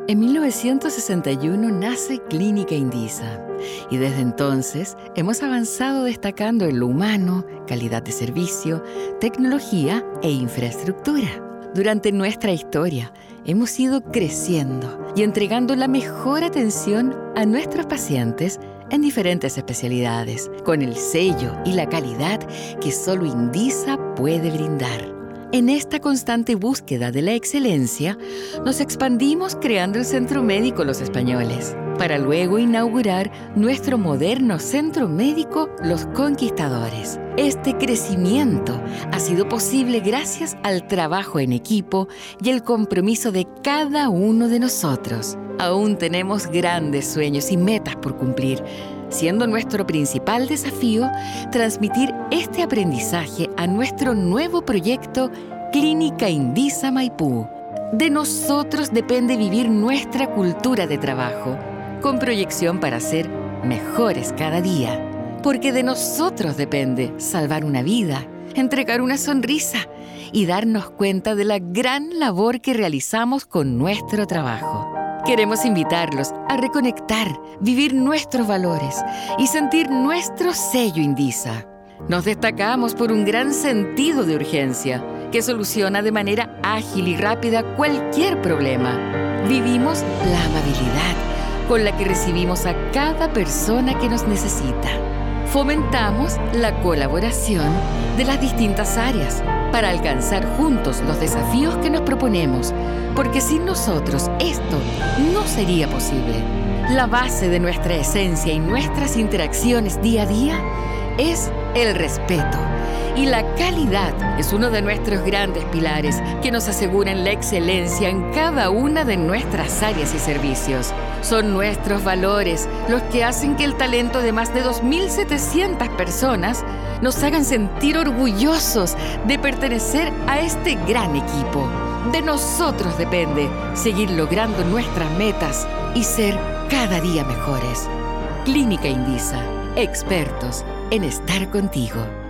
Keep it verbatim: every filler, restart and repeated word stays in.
En mil novecientos sesenta y uno nace Clínica Indisa y desde entonces hemos avanzado destacando en lo humano, calidad de servicio, tecnología e infraestructura. Durante nuestra historia hemos ido creciendo y entregando la mejor atención a nuestros pacientes en diferentes especialidades, con el sello y la calidad que solo Indisa puede brindar. En esta constante búsqueda de la excelencia, nos expandimos creando el Centro Médico Los Españoles, para luego inaugurar nuestro moderno Centro Médico Los Conquistadores. Este crecimiento ha sido posible gracias al trabajo en equipo y el compromiso de cada uno de nosotros. Aún tenemos grandes sueños y metas por cumplir, siendo nuestro principal desafío transmitir este aprendizaje a nuestro nuevo proyecto Clínica Indisa Maipú. De nosotros depende vivir nuestra cultura de trabajo, con proyección para ser mejores cada día. Porque de nosotros depende salvar una vida, entregar una sonrisa y darnos cuenta de la gran labor que realizamos con nuestro trabajo. Queremos invitarlos a reconectar, vivir nuestros valores y sentir nuestro sello Indisa. Nos destacamos por un gran sentido de urgencia que soluciona de manera ágil y rápida cualquier problema. Vivimos la amabilidad con la que recibimos a cada persona que nos necesita. Fomentamos la colaboración de las distintas áreas para alcanzar juntos los desafíos que nos proponemos, porque sin nosotros esto no sería posible. La base de nuestra esencia y nuestras interacciones día a día es el respeto, y la calidad es uno de nuestros grandes pilares que nos aseguran la excelencia en cada una de nuestras áreas y servicios. Son nuestros valores los que hacen que el talento de más de dos mil setecientas personas nos hagan sentir orgullosos de pertenecer a este gran equipo. De nosotros depende seguir logrando nuestras metas y ser cada día mejores. Clínica Indisa, expertos en estar contigo.